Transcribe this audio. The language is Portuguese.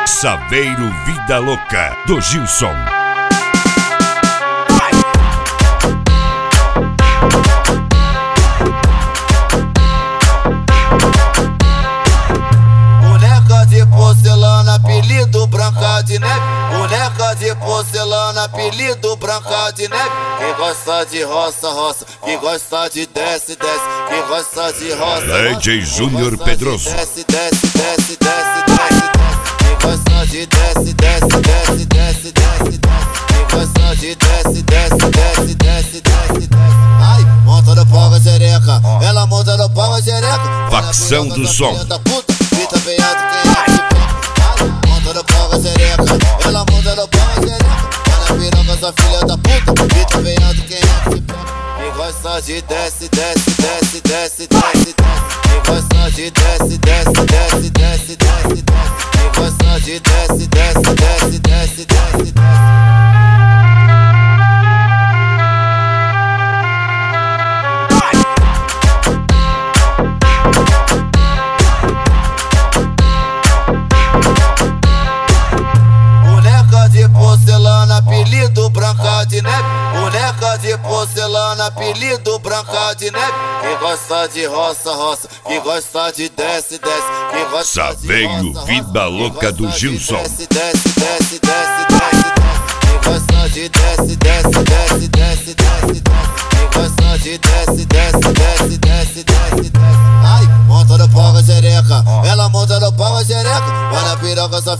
Saveiro Vida Louca, do Gilson. Boneca de porcelana, apelido Branca de Neve. Boneca de porcelana, apelido Branca de Neve. Quem gosta de roça, roça. Quem gosta de desce, desce. Quem gosta de roça, DJ Júnior Pedroso. Desce, desce, desce, desce, desce. Quem gosta de desce, desce, desce, desce, desce. Quem gosta de desce, desce, desce, desce, desce. Ai, monta no pau a xereca. Ela monta no pau a xereca. Facção do som. Grita bem alto quem é que pega. Ai, monta no pau a xereca. Ela monta no pau a xereca. Olha piroca, essa filha da puta. Grita bem alto quem é que pega. Quem gosta de desce, desce, desce, desce, desce. Quem gosta de desce, desce, desce, desce, desce. Quem gosta de desce, desce, desce, desce, desce. Boneca de porcelana, apelido Branca de Neve. Boneca de porcelana, apelido Branca de Neve. Quem gosta de roça, roça. Quem gosta de desce, desce. Quem gosta de Saveiro roça, Vida roça. Louca, do Gilson. Desce, desce, desce, desce, desce. Quem gosta de desce, desce, desce, desce, desce. Quem gosta de desce, desce, desce, desce, desce. Ai, monta no pau a xereca. Ela monta no pau a xereca. Olha a piroca, essa